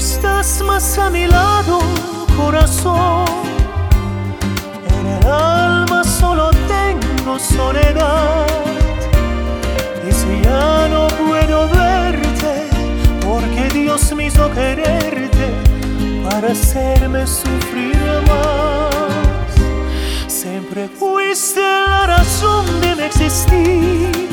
estás más a mi lado, corazón. En el alma solo tengo soledad. Y si ya no puedo verte, porque Dios me hizo quererte para hacerme sufrir más. Siempre fuiste la razón de mi existir.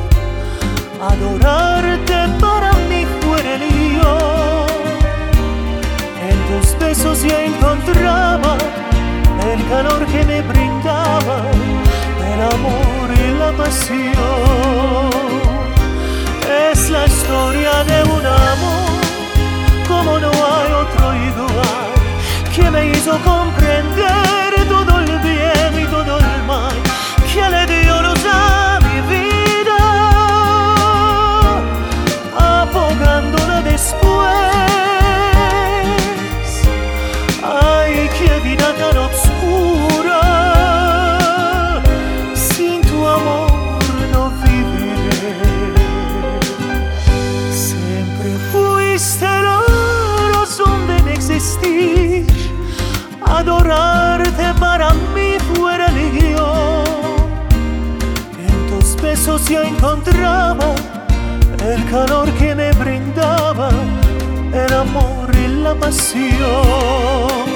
Adorarte para mí fue religión. En tus besos ya encontraba el calor que me brindaba el amor y la pasión. Es la historia de un amor como no hay otro igual, que me hizo comprender todo el bien y todo el mal, que le dio luz a mi vida, apagándola después. Ay, qué vida tan obscura, sin tu amor no viviré. Siempre fuiste la razón de mi existir. Adorarte para mí fue religión. En tus besos ya encontraba el calor que me brindaba el amor y la pasión.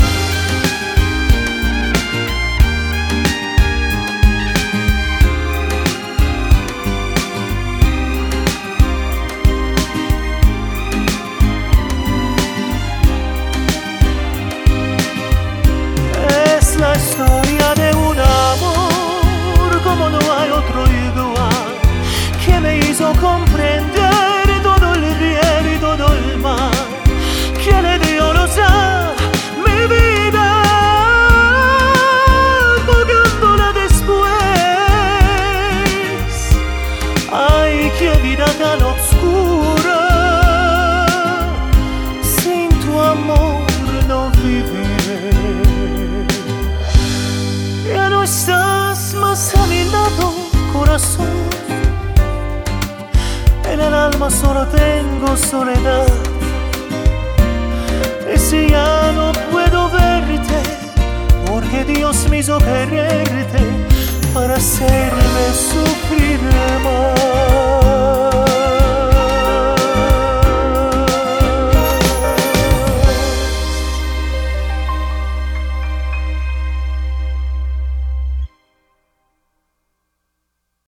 La historia de un amor como no hay otro igual, que me hizo comprender todo el bien y todo el mal, que le dio luz a mi vida, apagándola después. Ay, qué vida tan obscura, sin tu amor no viviré. Ya no estás más a mi lado, corazón. En el alma solo tengo soledad. Y si ya no puedo verte, porque Dios me hizo quererte para hacerme sufrir más.